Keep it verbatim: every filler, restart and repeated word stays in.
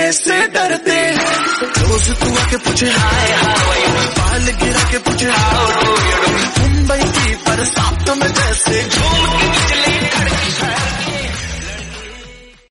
से डरते हैं। रोज तू आके पूछे हाय हाय